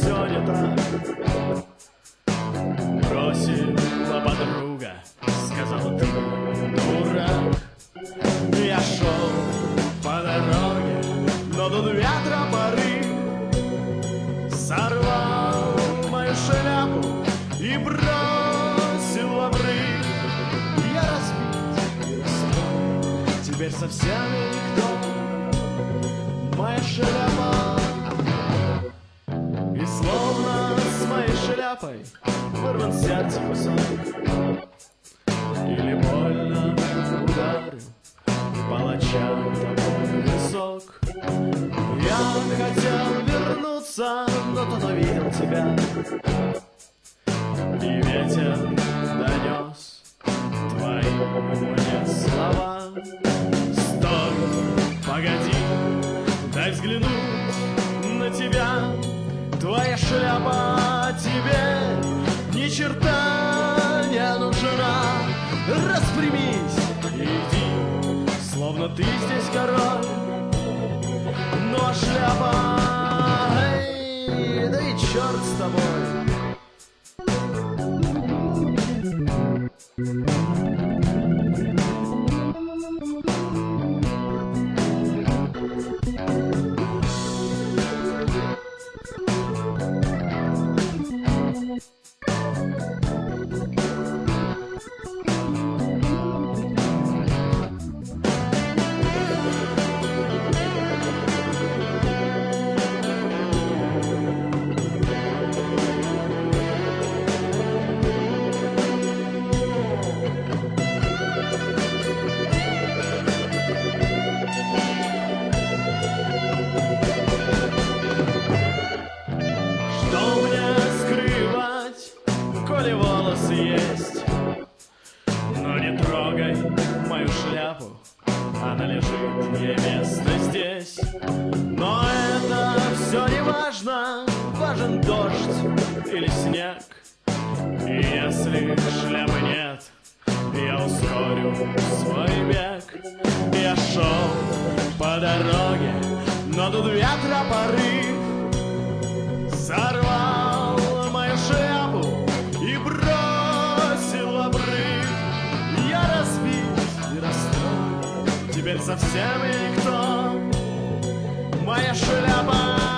все не так. Бросила подруга, сказала ты дурак. Я шел по дороге, но тут ветра порыв сорвал мою шляпу и бросил в обрыв. Я разбит и устал, теперь совсем никто. Моя шляпа, и словно с моей шляпой вырван сердце кусок. Или больно ударю палача тобой в висок. Я хотел вернуться, но тут увидел тебя, и ветер донес твои мне слова. Стой, погоди, дай взглянуть на тебя. Твоя шляпа тебе ни черта не нужна. Распрямись и иди, словно ты здесь король. Ну а шляпа, эй, да и черт с тобой. Коли волосы есть, но не трогай мою шляпу, она лежит, ей место здесь. Но это все не важно, важен дождь или снег. И если шляпы нет, я ускорю свой бег. Я шел по дороге, но тут ветра порыв сорвал мою шляпу и бросил в обрыв. Я разбит и расстроен, теперь совсем никто. Моя шляпа